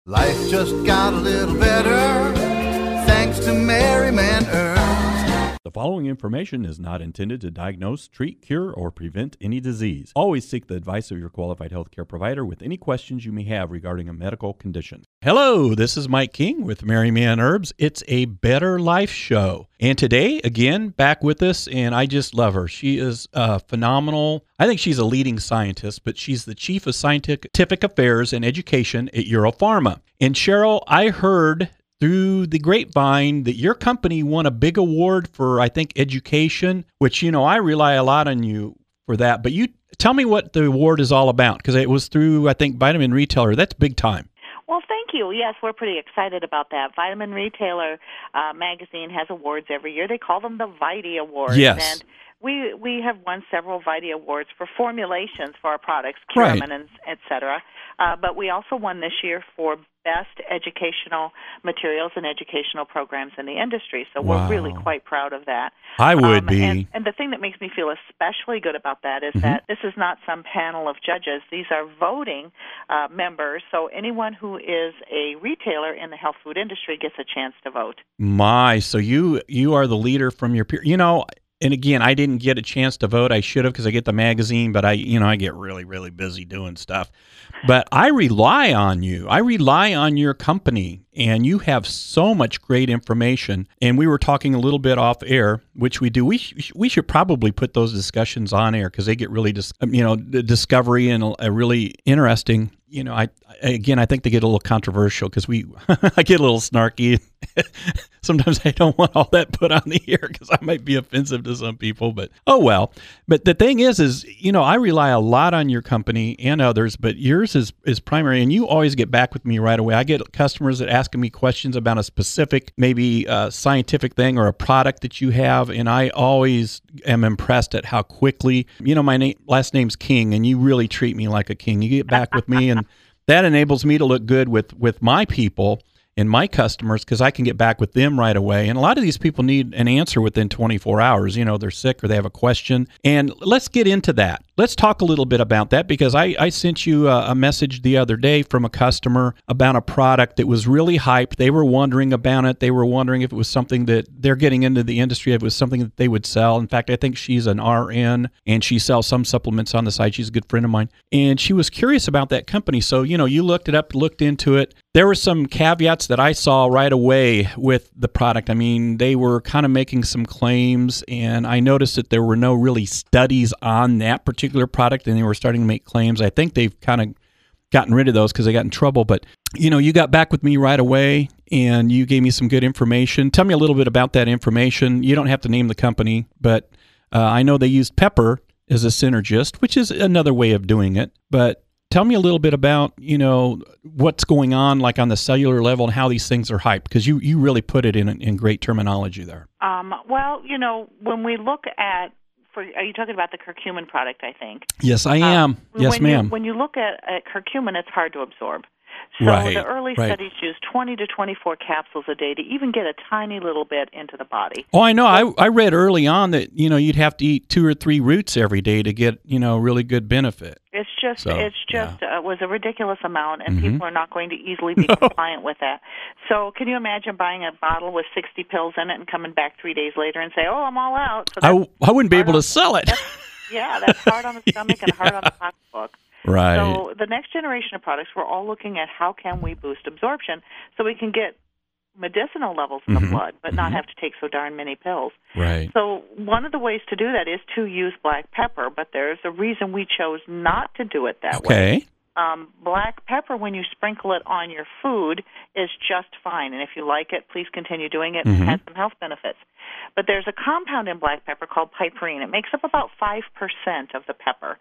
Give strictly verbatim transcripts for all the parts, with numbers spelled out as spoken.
Life just got a little better thanks to Merryman Herbs. The following information is not intended to diagnose, treat, cure, or prevent any disease. Always seek the advice of your qualified healthcare provider with any questions you may have regarding a medical condition. Hello, this is Mike King with Merryman Herbs. It's a Better Life show. And today, again, back with us, and I just love her. She is uh, phenomenal. I think she's a leading scientist, but she's the Chief of Scientific Affairs and Education at Europharma. And Cheryl, I heard through the grapevine that your company won a big award for, I think, education, which, you know, I rely a lot on you for that. But you tell me what the award is all about, because it was through, I think, Vitamin Retailer. That's big time. Well, thank you. Yes, we're pretty excited about that. Vitamin Retailer uh, magazine has awards every year. They call them the Vitae Awards. Yes. And we we have won several Vitae Awards for formulations for our products, Right. Curamin, and et cetera. Uh, but we also won this year for best educational materials and educational programs in the industry. So Wow. we're really quite proud of that. I would Um, be. And, and the thing that makes me feel especially good about that is Mhm. that this is not some panel of judges. These are voting uh, members. So anyone who is a retailer in the health food industry gets a chance to vote. My, so you you are the leader from your peer. You know, and again, I didn't get a chance to vote. I should have, because I get the magazine, but I, you know, I get really, really busy doing stuff. But I rely on you. I rely on your company, and you have so much great information. And we were talking a little bit off air, which we do. We sh- we should probably put those discussions on air, because they get really, dis- you know, the discovery and a, a really interesting. You know, I again, I think they get a little controversial, because we, I get a little snarky. Sometimes I don't want all that put on the air, because I might be offensive to some people, but oh well. But the thing is, is, you know, I rely a lot on your company and others, but yours is, is primary, and you always get back with me right away. I get customers that asking me questions about a specific, maybe uh scientific thing or a product that you have, and I always am impressed at how quickly, you know, my name, last name's King, and you really treat me like a king. You get back with me, and that enables me to look good with, with my people and my customers, because I can get back with them right away. And a lot of these people need an answer within twenty-four hours. You know, they're sick or they have a question. And let's get into that. Let's talk a little bit about that, because I, I sent you a, a message the other day from a customer about a product that was really hyped. They were wondering about it. They were wondering if it was something that they're getting into the industry, if it was something that they would sell. In fact, I think she's an R N, and she sells some supplements on the side. She's a good friend of mine. And she was curious about that company. So, you know, you looked it up, looked into it. There were some caveats that I saw right away with the product. I mean, they were kind of making some claims, and I noticed that there were no really studies on that particular product, and they were starting to make claims. I think they've kind of gotten rid of those because they got in trouble. But, you know, you got back with me right away, and you gave me some good information. Tell me a little bit about that information. You don't have to name the company, but uh, I know they used pepper as a synergist, which is another way of doing it. But tell me a little bit about, you know, what's going on, like on the cellular level, and how these things are hyped, because you, you really put it in in great terminology there. Um, well, you know, when we look at, for, are you talking about the curcumin product, I think? Yes, I am. Um, yes, when ma'am. You, when you look at, at curcumin, it's hard to absorb. So Right, the early right. studies used twenty to twenty-four capsules a day to even get a tiny little bit into the body. Oh, I know. I I read early on that, you know, you'd have to eat two or three roots every day to get, you know, really good benefit. It's just, So, it's just, uh, was a ridiculous amount, and Mhm. people are not going to easily be compliant with that. So, can you imagine buying a bottle with sixty pills in it and coming back three days later and say, "Oh, I'm all out"? So I, that's I wouldn't be hard able to on- sell it. that's- yeah, that's hard on the stomach and hard on the pocketbook. Right. So, the next generation of products, we're all looking at how can we boost absorption so we can get medicinal levels in Mhm. the blood, but not Mhm. have to take so darn many pills. Right. So one of the ways to do that is to use black pepper, but there's a reason we chose not to do it that way. Okay. Um, black pepper, when you sprinkle it on your food, is just fine. And if you like it, please continue doing it. Mhm. It has some health benefits. But there's a compound in black pepper called piperine. It makes up about five percent of the pepper.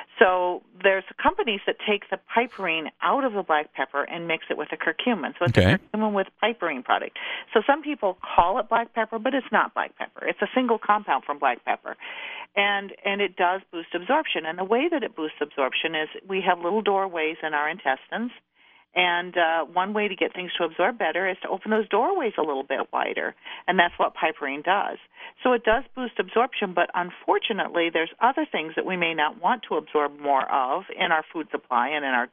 So there's companies that take the piperine out of the black pepper and mix it with a curcumin. So it's Okay. a curcumin with piperine product. So some people call it black pepper, but it's not black pepper. It's a single compound from black pepper. And and it does boost absorption. And the way that it boosts absorption is we have little doorways in our intestines. And uh, one way to get things to absorb better is to open those doorways a little bit wider, and that's what piperine does. So it does boost absorption, but unfortunately there's other things that we may not want to absorb more of in our food supply and in our gut.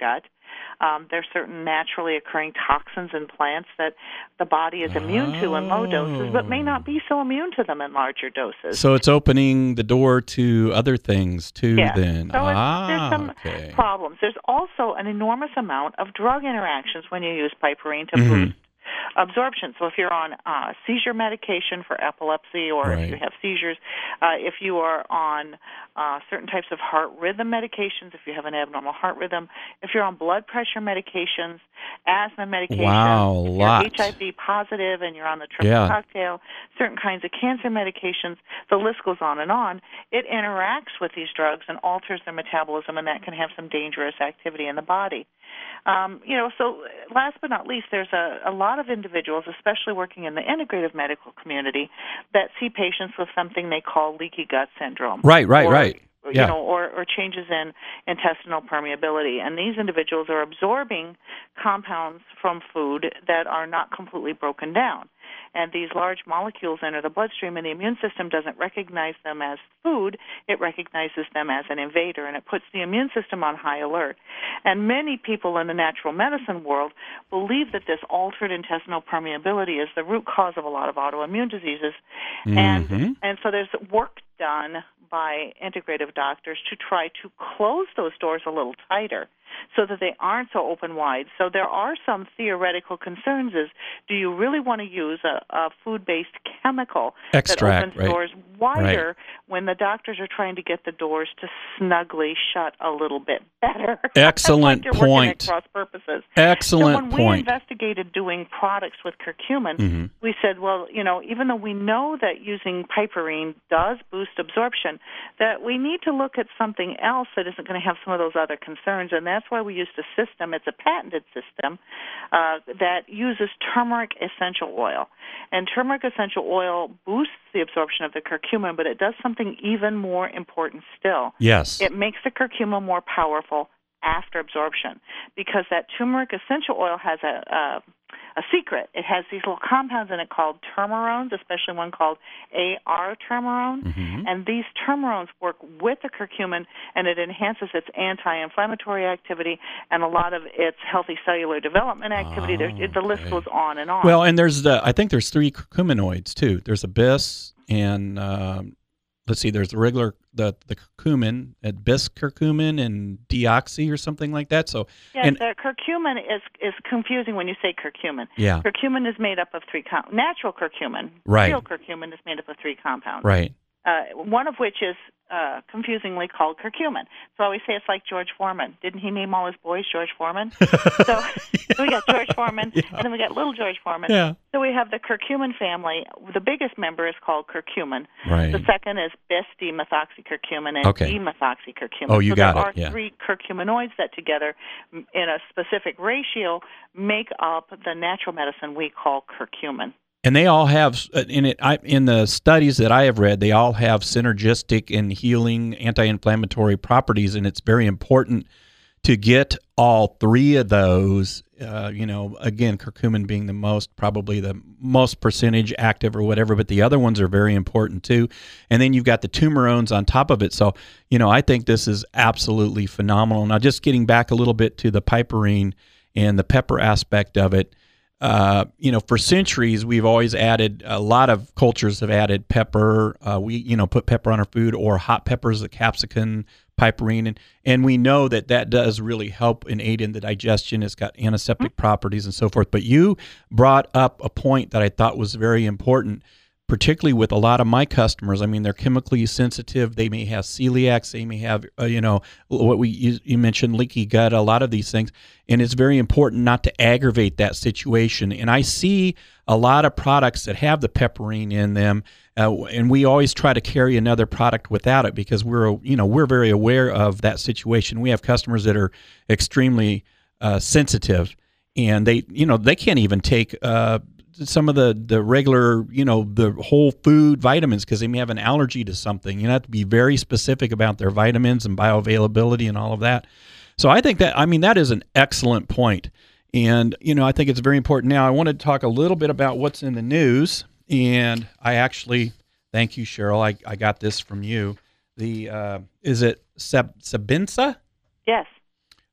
Um, there's certain naturally occurring toxins in plants that the body is immune to in low doses, but may not be so immune to them in larger doses. So it's opening the door to other things too. Yeah. Then So it's, ah, there's some okay. problems. There's also an enormous amount of drug interactions when you use piperine to Mm-hmm. boost absorption. So if you're on uh, seizure medication for epilepsy, or Right. if you have seizures, uh, if you are on uh, certain types of heart rhythm medications, if you have an abnormal heart rhythm, if you're on blood pressure medications, asthma medications, Wow, if you're lot. H I V positive and you're on the triple Yeah. cocktail, certain kinds of cancer medications, the list goes on and on. It interacts with these drugs and alters their metabolism, and that can have some dangerous activity in the body. Um, you know, so last but not least, there's a, a lot of individuals, especially working in the integrative medical community, that see patients with something they call leaky gut syndrome. Right, right, or, right. You Yeah. know, or, or changes in intestinal permeability. And these individuals are absorbing compounds from food that are not completely broken down. And these large molecules enter the bloodstream, and the immune system doesn't recognize them as food. It recognizes them as an invader, and it puts the immune system on high alert. And many people in the natural medicine world believe that this altered intestinal permeability is the root cause of a lot of autoimmune diseases. Mm-hmm. And, and so there's work done by integrative doctors to try to close those doors a little tighter so that they aren't so open wide. So there are some theoretical concerns is, do you really want to use a, a food-based chemical Extract, that opens right. doors wider Right. when the doctors are trying to get the doors to snugly shut a little bit better? Excellent like you're working point. at cross purposes. Excellent so when point. we investigated doing products with curcumin, Mhm. we said, well, you know, even though we know that using piperine does boost absorption, that we need to look at something else that isn't going to have some of those other concerns, and that's why we used a system. It's a patented system uh, that uses turmeric essential oil. And turmeric essential oil boosts the absorption of the curcumin, but it does something even more important still. Yes. It makes the curcumin more powerful after absorption, because that turmeric essential oil has a, a a secret. It has these little compounds in it called termerones, especially one called A R termerone, Mhm. and these termerones work with the curcumin, and it enhances its anti-inflammatory activity and a lot of its healthy cellular development activity. Oh, There's, it, the list okay. goes on and on. Well, and there's the I think there's three curcuminoids too. There's a bis and um, let's see, there's the regular the the curcumin, uh, bis curcumin and deoxy or something like that. So yeah, and the curcumin is is confusing when you say curcumin. yeah, Curcumin is made up of three com- natural curcumin. Right. Real curcumin is made up of three compounds. right. Uh, one of which is uh, confusingly called curcumin. So I always say it's like George Foreman. Didn't he name all his boys George Foreman? So we got George Foreman, Yeah. and then we got little George Foreman. Yeah. So we have the curcumin family. The biggest member is called curcumin. Right. The second is bis-D-methoxycurcumin and Okay. D-methoxycurcumin. Oh, you so got there it, are yeah. three curcuminoids that together, m- in a specific ratio, make up the natural medicine we call curcumin. And they all have in it. I, in the studies that I have read, they all have synergistic and healing, anti-inflammatory properties, and it's very important to get all three of those. Uh, you know, again, curcumin being the most, probably the most percentage active or whatever, but the other ones are very important too. And then you've got the tumerones on top of it. So, you know, I think this is absolutely phenomenal. Now, just getting back a little bit to the piperine and the pepper aspect of it. Uh, you know, for centuries, we've always added, a lot of cultures have added pepper. Uh, we, you know, put pepper on our food, or hot peppers, the capsicum, piperine. And, and we know that that does really help and aid in the digestion. It's got antiseptic mm-hmm. properties and so forth. But you brought up a point that I thought was very important, particularly with a lot of my customers. I mean, they're chemically sensitive. They may have celiacs. They may have, uh, you know, what we you, you mentioned, leaky gut, a lot of these things. And it's very important not to aggravate that situation. And I see a lot of products that have the pepperine in them, uh, and we always try to carry another product without it because we're, you know, we're very aware of that situation. We have customers that are extremely uh, sensitive, and they, you know, they can't even take uh, some of the, the regular, you know, the whole food vitamins because they may have an allergy to something. You have to be very specific about their vitamins and bioavailability and all of that. So I think that, I mean, that is an excellent point. And, you know, I think it's very important. Now, I wanted to talk a little bit about what's in the news. And I actually, thank you, Cheryl. I, I got this from you. The, uh, is it Seb, Sabinsa? Yes.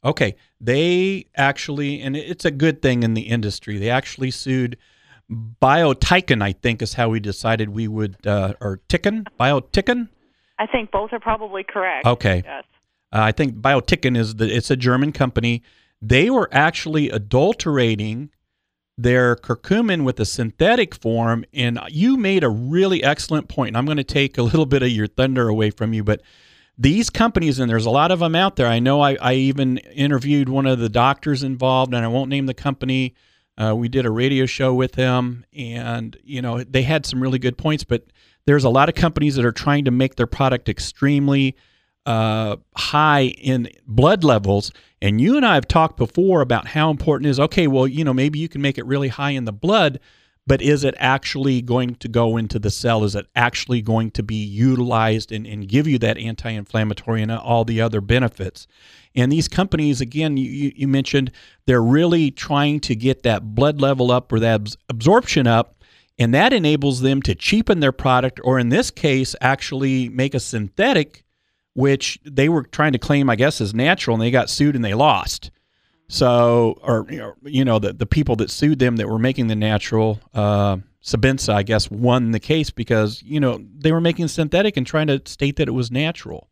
Okay. They actually, and it's a good thing in the industry, they actually sued Biotiken, I think is how we decided we would, uh, or Tiken, Biotiken? I think both are probably correct. Okay. Yes. Uh, I think Biotiken is the, it's a German company. They were actually adulterating their curcumin with a synthetic form, and you made a really excellent point, and I'm going to take a little bit of your thunder away from you, but these companies, and there's a lot of them out there. I know I, I even interviewed one of the doctors involved, and I won't name the company. Uh, we did a radio show with him, and you know they had some really good points, but there's a lot of companies that are trying to make their product extremely uh, high in blood levels. And you and I have talked before about how important it is, okay, well, you know, maybe you can make it really high in the blood, but is it actually going to go into the cell? Is it actually going to be utilized and, and give you that anti-inflammatory and all the other benefits? And these companies, again, you, you mentioned, they're really trying to get that blood level up or that absorption up, and that enables them to cheapen their product, or in this case, actually make a synthetic, which they were trying to claim, I guess, as natural, and they got sued and they lost. So, or, you know, the, the people that sued them that were making the natural, uh, Sabenza, I guess, won the case because, you know, they were making synthetic and trying to state that it was natural.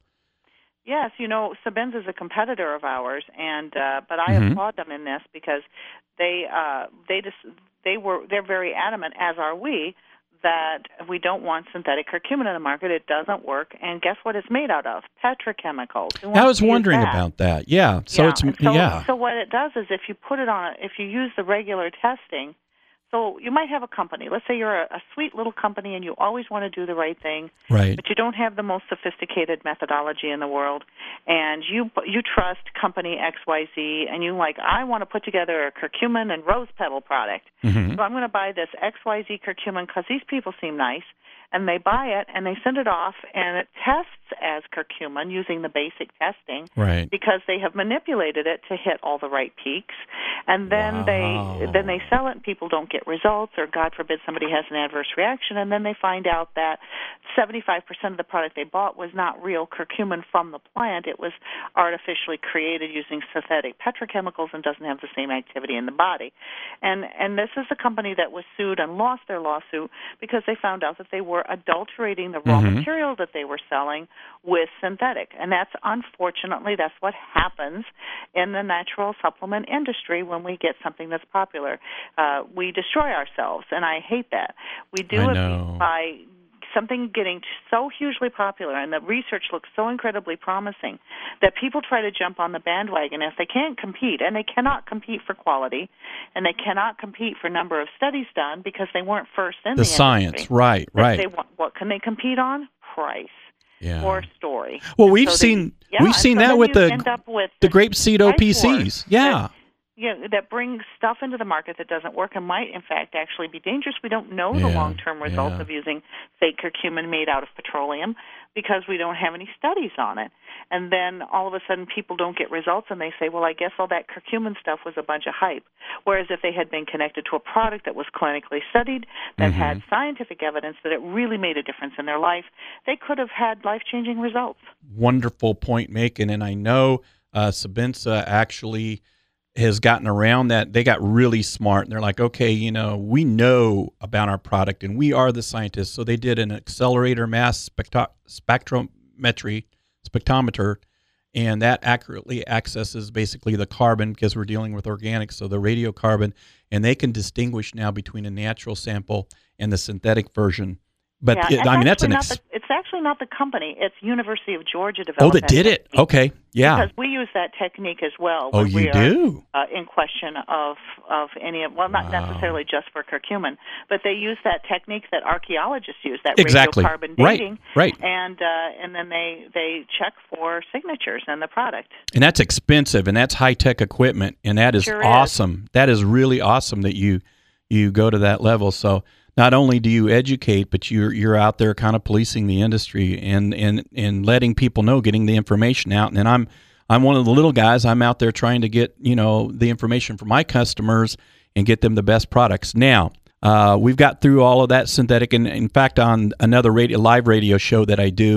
Yes, you know, Sabenza is a competitor of ours, and uh, but I Mm-hmm. applaud them in this because they uh, they just they were they're very adamant, as are we, that we don't want synthetic curcumin in the market. It doesn't work. And guess what it's made out of? Petrochemicals. Who wants I was to use wondering that? about that. Yeah. So yeah. it's so, yeah. So what it does is if you put it on, if you use the regular testing, so you might have a company. Let's say you're a, a sweet little company and you always want to do the right thing, Right. but you don't have the most sophisticated methodology in the world, and you you trust company X Y Z, and you like, I want to put together a curcumin and rose petal product. Mm-hmm. So I'm going to buy this X Y Z curcumin because these people seem nice, and they buy it, and they send it off, and it tests as curcumin using the basic testing, Right. because they have manipulated it to hit all the right peaks, and then Wow. they then they sell it, and people don't get results, or God forbid somebody has an adverse reaction, and then they find out that seventy-five percent of the product they bought was not real curcumin from the plant. It was artificially created using synthetic petrochemicals and doesn't have the same activity in the body. And and this is a company that was sued and lost their lawsuit because they found out that they were adulterating the raw Mhm. material that they were selling with synthetic. And that's, unfortunately, that's what happens in the natural supplement industry when we get something that's popular. Uh, we destroy ourselves, and I hate that. We do I it know. by something getting so hugely popular, and the research looks so incredibly promising that people try to jump on the bandwagon if they can't compete, and they cannot compete for quality, and they cannot compete for number of studies done because they weren't first in the, The science. industry. Right. But Right. They, want- what can they compete on? Price Yeah. or story. Well, And we've so they- seen yeah, we've and seen so that then with you the end up with the this grapeseed price O P war Cs. Yeah. that- you know, that brings stuff into the market that doesn't work and might, in fact, actually be dangerous. We don't know the Yeah, long-term results yeah. of using fake curcumin made out of petroleum because we don't have any studies on it. And then all of a sudden people don't get results, and they say, well, I guess all that curcumin stuff was a bunch of hype. Whereas if they had been connected to a product that was clinically studied, that Mm-hmm. had scientific evidence that it really made a difference in their life, they could have had life-changing results. Wonderful point making, and I know uh, Sabenza actually has gotten around that. They got really smart, and they're like, okay, you know, we know about our product, and we are the scientists. So they did an accelerator mass spectro- spectrometry, spectrometer, and that accurately accesses basically the carbon because we're dealing with organics, so the radiocarbon, and they can distinguish now between a natural sample and the synthetic version. But yeah, it, it's I mean, that's an actually ex- not the, it's actually not the company. It's University of Georgia oh, developed that did it. technique. Okay, yeah. Because we use that technique as well. Oh, when you we are, do? Uh, in question of of any of well, not Wow. necessarily just for curcumin, but they use that technique that archaeologists use, that Exactly. radiocarbon Right, dating, right. and uh, and then they they check for signatures in the product. And that's expensive, and that's high tech equipment, and that is Sure is. awesome. That is really awesome that you you go to that level. So not only do you educate, but you're you're out there kind of policing the industry and and and letting people know, getting the information out. And then I'm I'm one of the little guys. I'm out there trying to get you know the information for my customers and get them the best products. Now uh, we've got through all of that synthetic, and in fact, on another radio live radio show that I do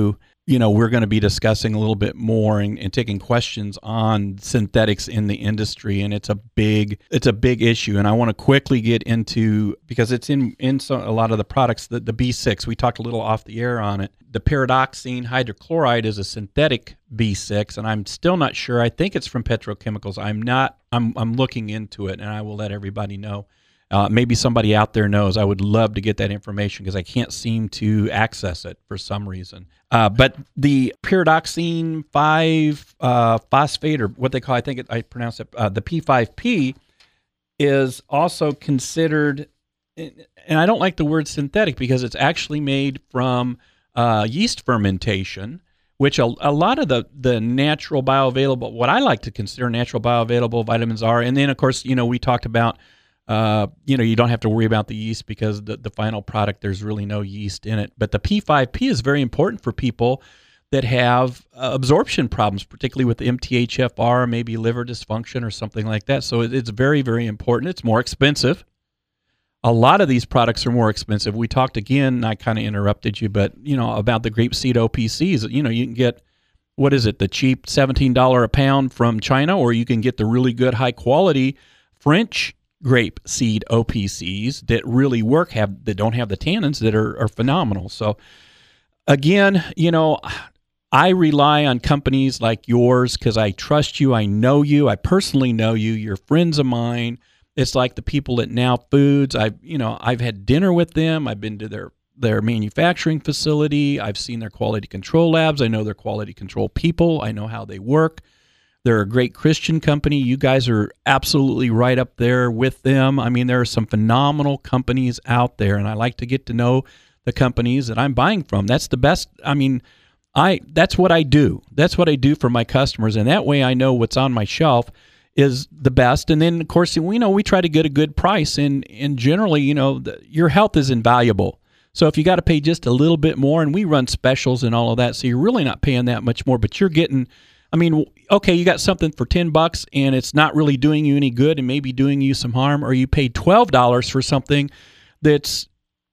you know, we're going to be discussing a little bit more and, and taking questions on synthetics in the industry, and it's a big it's a big issue. And I want to quickly get into, because it's in in so, a lot of the products, the, the B six. We talked a little off the air on it. The pyridoxine hydrochloride is a synthetic B six, and I'm still not sure. I think it's from petrochemicals. I'm not. I'm I'm looking into it, and I will let everybody know. Uh, maybe somebody out there knows. I would love to get that information because I can't seem to access it for some reason. Uh, but the pyridoxine five uh, phosphate, or what they call, I think it, I pronounce it, uh, the P five P, is also considered, and I don't like the word synthetic because it's actually made from uh, yeast fermentation, which a, a lot of the, the natural bioavailable, what I like to consider natural bioavailable vitamins are. And then, of course, you know, we talked about Uh, you know, you don't have to worry about the yeast because the, the final product, there's really no yeast in it. But the P five P is very important for people that have uh, absorption problems, particularly with M T H F R, maybe liver dysfunction or something like that. So it, it's very, very important. It's more expensive. A lot of these products are more expensive. We talked again, I kind of interrupted you, but, you know, about the grapeseed O P Cs. You know, you can get, what is it, the cheap seventeen dollars a pound from China, or you can get the really good high quality French grape seed O P Cs that really work, have that don't have the tannins that are, are phenomenal. So again, you know, I rely on companies like yours because I trust you. I know you. I personally know you. You're friends of mine. It's like the people at Now Foods. I've, you know, I've had dinner with them. I've been to their their manufacturing facility. I've seen their quality control labs. I know their quality control people. I know how they work. They're a great Christian company. You guys are absolutely right up there with them. I mean, there are some phenomenal companies out there, and I like to get to know the companies that I'm buying from. That's the best. I mean, I that's what I do. That's what I do for my customers, and that way I know what's on my shelf is the best. And then, of course, we know we try to get a good price, and, and generally, you know, the, your health is invaluable. So if you got to pay just a little bit more, and we run specials and all of that, so you're really not paying that much more, but you're getting, I mean, okay, you got something for ten bucks and it's not really doing you any good and maybe doing you some harm, or you paid twelve dollars for something that's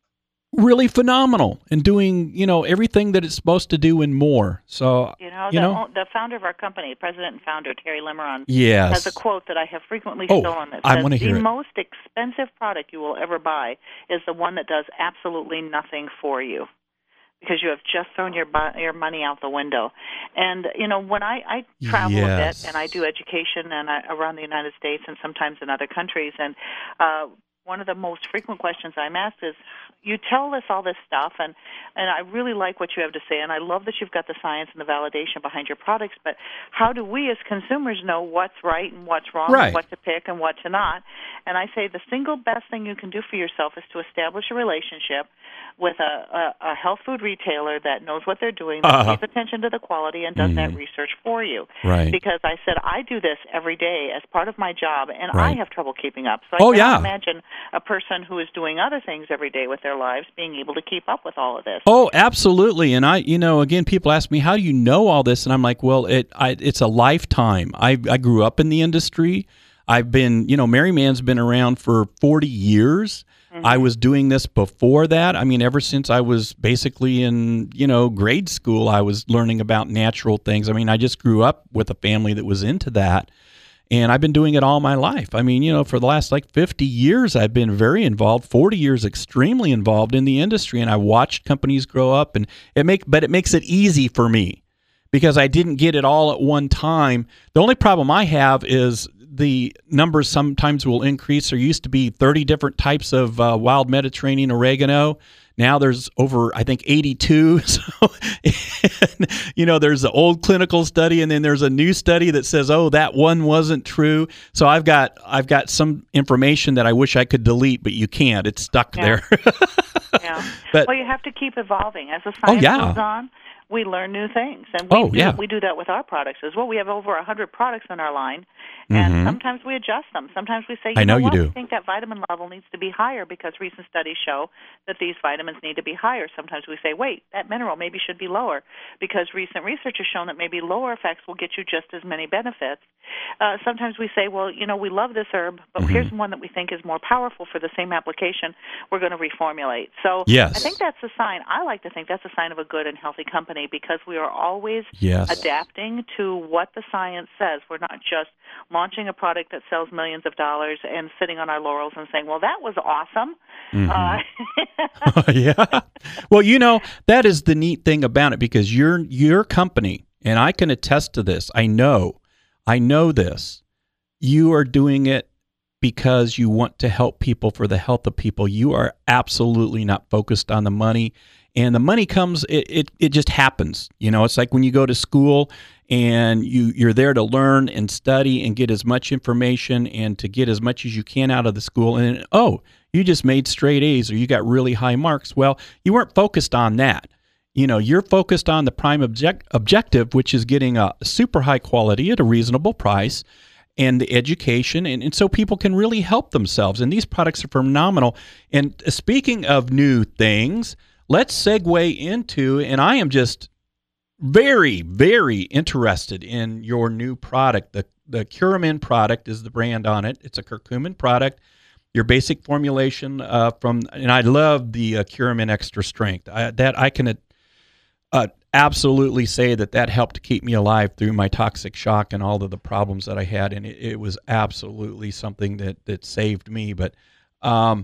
really phenomenal and doing, you know, everything that it's supposed to do and more. So, you know, you the, know? the founder of our company, president and founder, Terry Limeron, Yes. has a quote that I have frequently Oh, stolen that I says, wanna hear the it. most expensive product you will ever buy is the one that does absolutely nothing for you, because you have just thrown your bu- your money out the window. And, you know, when I, I travel Yes. a bit and I do education and I, around the United States and sometimes in other countries, and uh, one of the most frequent questions I'm asked is, you tell us all this stuff, and, and I really like what you have to say, and I love that you've got the science and the validation behind your products, but how do we as consumers know what's right and what's wrong, Right. and what to pick and what to not? And I say the single best thing you can do for yourself is to establish a relationship with a, a, a health food retailer that knows what they're doing, that Uh-huh. pays attention to the quality, and does that Mhm. research for you. Right. Because I said, I do this every day as part of my job, and Right. I have trouble keeping up. So I Oh, cannot yeah. imagine a person who is doing other things every day with their lives being able to keep up with all of this. Oh, absolutely. And I, you know, again, people ask me, how do you know all this? And I'm like, well, it, I, it's a lifetime. I, I grew up in the industry. I've been, you know, Mary Mann's been around for forty years. Mm-hmm. I was doing this before that. I mean, ever since I was basically in, you know, grade school, I was learning about natural things. I mean, I just grew up with a family that was into that. And I've been doing it all my life. I mean, you know, for the last like fifty years, I've been very involved, forty years extremely involved in the industry. And I watched companies grow up, and it make, but it makes it easy for me because I didn't get it all at one time. The only problem I have is the numbers sometimes will increase. There used to be thirty different types of uh, wild Mediterranean oregano. Now there's over, I think, eighty-two. So, and, you know, there's the old clinical study, and then there's a new study that says, oh, that one wasn't true. So I've got I've got some information that I wish I could delete, but you can't. It's stuck Yeah. there. Yeah. But- well, you have to keep evolving. As the Oh, science yeah. goes on, we learn new things. And we, Oh, do, yeah. we do that with our products as well. We have over one hundred products in our line, and Mhm. sometimes we adjust them. Sometimes we say, you I know you what, do. we think that vitamin level needs to be higher because recent studies show that these vitamins need to be higher. Sometimes we say, wait, that mineral maybe should be lower because recent research has shown that maybe lower effects will get you just as many benefits. Uh, sometimes we say, well, you know, we love this herb, but Mhm. here's one that we think is more powerful for the same application. We're going to reformulate. So Yes. I think that's a sign. I like to think that's a sign of a good and healthy company company because we are always Yes. adapting to what the science says. We're not just launching a product that sells millions of dollars and sitting on our laurels and saying, well, that was awesome. Mm-hmm. Uh, Yeah. Well, you know, that is the neat thing about it, because your your company, and I can attest to this, I know, I know this, you are doing it because you want to help people for the health of people. You are absolutely not focused on the money. And the money comes, it, it, it just happens. You know, it's like when you go to school and you, you're there to learn and study and get as much information and to get as much as you can out of the school. And then, oh, you just made straight A's or you got really high marks. Well, you weren't focused on that. You know, you're focused on the prime object, objective, which is getting a super high quality at a reasonable price and the education. And, and so people can really help themselves. And these products are phenomenal. And speaking of new things, let's segue into, and I am just very, very interested in your new product. The the Curamin product is the brand on it. It's a curcumin product. Your basic formulation uh, from, and I love the uh, Curamin Extra Strength. I, that I can uh, absolutely say that that helped keep me alive through my toxic shock and all of the problems that I had, and it, it was absolutely something that that saved me. But um,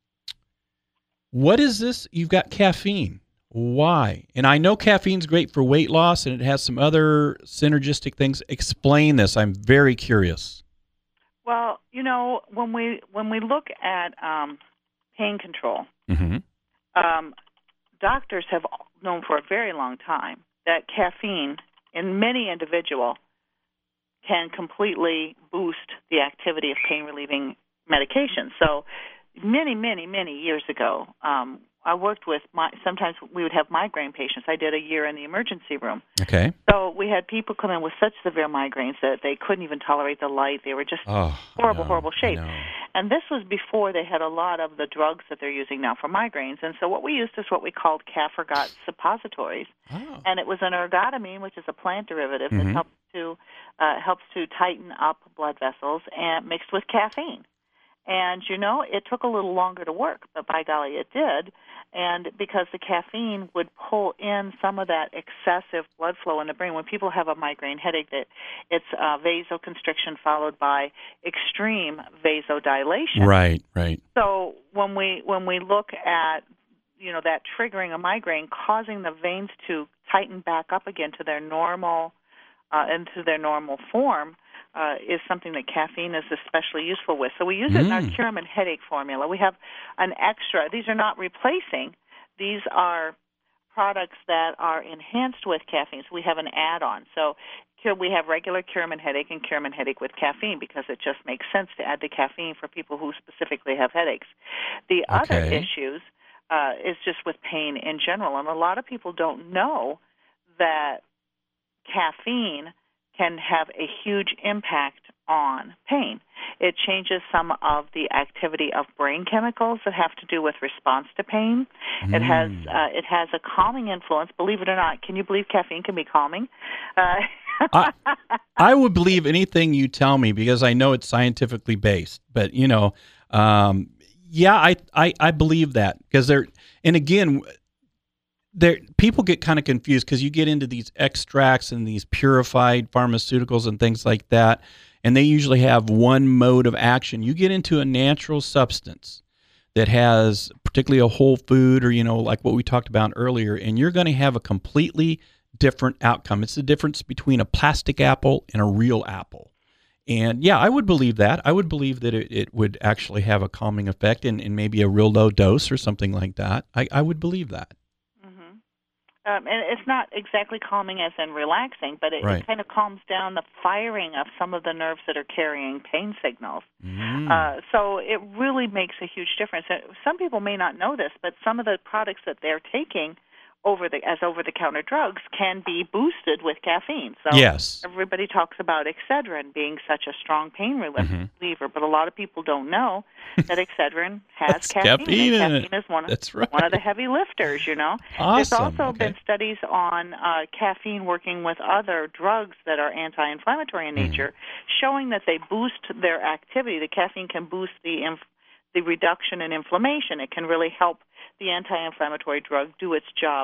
what is this? You've got caffeine. Why? And I know caffeine's great for weight loss, and it has some other synergistic things. Explain this. I'm very curious. well, you know, when we when we look at um, pain control, Mm-hmm. um, doctors have known for a very long time that caffeine in many individuals can completely boost the activity of pain-relieving medications. So many, many, many years ago, um, I worked with, my, sometimes we would have migraine patients. I did a year in the emergency room. Okay. So we had people come in with such severe migraines that they couldn't even tolerate the light. They were just Oh, horrible, I know, horrible I shape. know. And this was before they had a lot of the drugs that they're using now for migraines. And so what we used is what we called Caffergot suppositories. Oh. And it was an ergotamine, which is a plant derivative Mhm. that helps to uh, helps to tighten up blood vessels, and mixed with caffeine. And you know, it took a little longer to work, but by golly, it did. And because the caffeine would pull in some of that excessive blood flow in the brain. When people have a migraine headache, that it's uh, vasoconstriction followed by extreme vasodilation. Right, right. So when we when we look at, you know, that triggering a migraine, causing the veins to tighten back up again to their normal uh, into their normal form, uh, is something that caffeine is especially useful with. So we use it in our Mm. Curamin headache formula. We have an extra. These are not replacing. These are products that are enhanced with caffeine. So we have an add-on. So here we have regular Curamin headache and Curamin headache with caffeine because it just makes sense to add the caffeine for people who specifically have headaches. The other Okay. issues uh, is just with pain in general. And a lot of people don't know that caffeine can have a huge impact on pain. It changes some of the activity of brain chemicals that have to do with response to pain. It has Mm. uh, it has a calming influence. Believe it or not, can you believe caffeine can be calming? Uh, I, I would believe anything you tell me because I know it's scientifically based. But you know, um, yeah, I, I I believe that because they're, and again, there people get kind of confused because you get into these extracts and these purified pharmaceuticals and things like that, and they usually have one mode of action. You get into a natural substance that has particularly a whole food or, you know, like what we talked about earlier, and you're going to have a completely different outcome. It's the difference between a plastic apple and a real apple. And yeah, I would believe that. I would believe that it, it would actually have a calming effect and, and maybe a real low dose or something like that. I, I would believe that. Um, and it's not exactly calming as in relaxing, but it, Right. it kind of calms down the firing of some of the nerves that are carrying pain signals. Mm. Uh, so it really makes a huge difference. Uh, Some people may not know this, but some of the products that they're taking over the as over-the-counter drugs can be boosted with caffeine. So Yes. everybody talks about Excedrin being such a strong pain reliever, Mhm. but a lot of people don't know that Excedrin has That's caffeine. caffeine in and it. caffeine is one of, That's right. one of the heavy lifters, you know. There's Awesome. also Okay. been studies on uh, caffeine working with other drugs that are anti-inflammatory in Mhm. nature, showing that they boost their activity. The caffeine can boost the inf- the reduction in inflammation. It can really help the anti-inflammatory drug do its job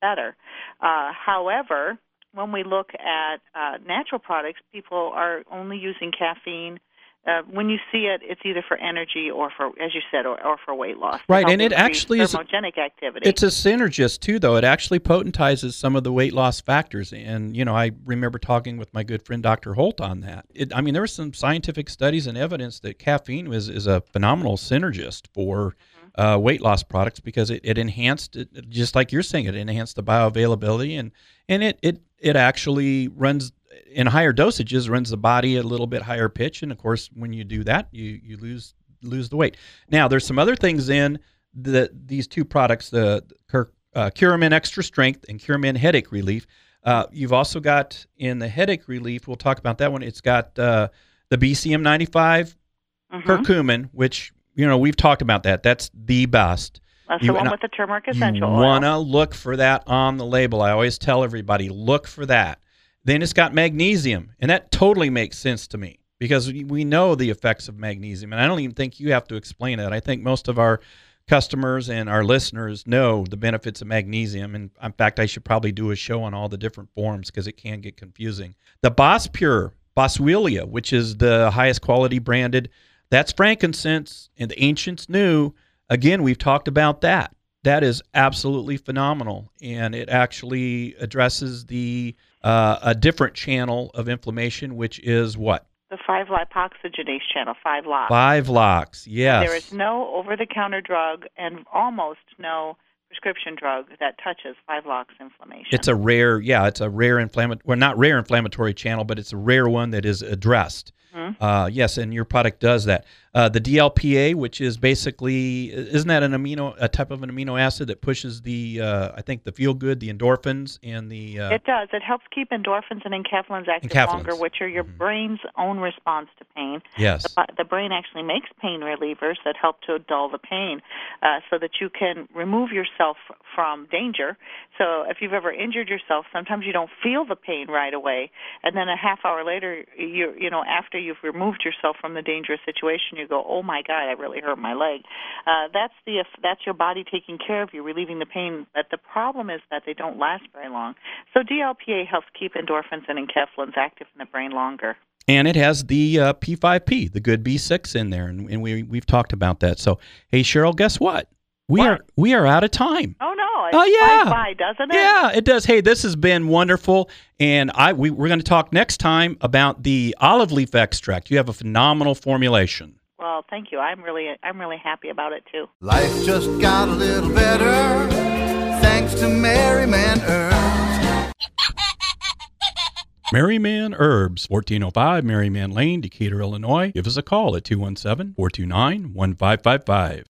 better. Uh, however, when we look at uh, natural products, people are only using caffeine. Uh, when you see it, it's either for energy or for, as you said, or, or for weight loss. to Right, help and it increase actually is thermogenic activity. It's a synergist too, though. It actually potentizes some of the weight loss factors, and you know, I remember talking with my good friend Doctor Holt on that. It, I mean, there were some scientific studies and evidence that caffeine is is a phenomenal synergist for mm-hmm. uh, weight loss products because it, it enhanced, it, just like you're saying, it enhanced the bioavailability, and and it it it actually runs. In higher dosages, runs the body at a little bit higher pitch, and of course, when you do that, you you lose lose the weight. Now, there's some other things in the these two products, the uh, Curamin Extra Strength and Curamin Headache Relief. Uh, you've also got in the headache relief. We'll talk about that one. It's got uh, the B C M ninety-five mm-hmm. curcumin, which you know we've talked about that. That's the best. That's you, the one with the turmeric essential you oil. You want to look for that on the label. I always tell everybody, look for that. Then it's got magnesium, and that totally makes sense to me because we know the effects of magnesium, and I don't even think you have to explain it. I think most of our customers and our listeners know the benefits of magnesium, and in fact, I should probably do a show on all the different forms because it can get confusing. The Bospure, Boswellia, which is the highest quality branded, that's frankincense, and the ancients knew. Again, we've talked about that. That is absolutely phenomenal, and it actually addresses the uh, a different channel of inflammation, which is what? The five lipoxygenase channel, five LOX. five LOX, yes. There is no over-the-counter drug and almost no prescription drug that touches five LOX inflammation. It's a rare, yeah, it's a rare inflammatory, well, not rare inflammatory channel, but it's a rare one that is addressed. Mm-hmm. Uh, yes, and your product does that. Uh, the D L P A, which is basically, isn't that an amino, a type of an amino acid that pushes the, uh, I think the feel good, the endorphins, and the. Uh, it does. It helps keep endorphins and enkephalins active enkephalins. longer, which are your mm-hmm. brain's own response to pain. Yes. The, the brain actually makes pain relievers that help to dull the pain, uh, so that you can remove yourself from danger. So if you've ever injured yourself, sometimes you don't feel the pain right away, and then a half hour later, you you know, after you've removed yourself from the dangerous situation, you go, oh my God, I really hurt my leg. Uh, that's the that's your body taking care of you, relieving the pain. But the problem is that they don't last very long. So D L P A helps keep endorphins and enkephalins active in the brain longer. And it has the uh, P five P, the good B six in there, and, and we we've talked about that. So, hey Cheryl, guess what? We what? are we are out of time. Oh no! It oh yeah, flies by, doesn't it? Yeah, it does. Hey, this has been wonderful, and I we, we're going to talk next time about the olive leaf extract. You have a phenomenal formulation. Well, thank you. I'm really I'm really happy about it too. Life just got a little better thanks to Merryman Herbs. Merryman Herbs, fourteen oh five Merryman Lane, Decatur, Illinois. Give us a call at two one seven, four two nine, one five five five.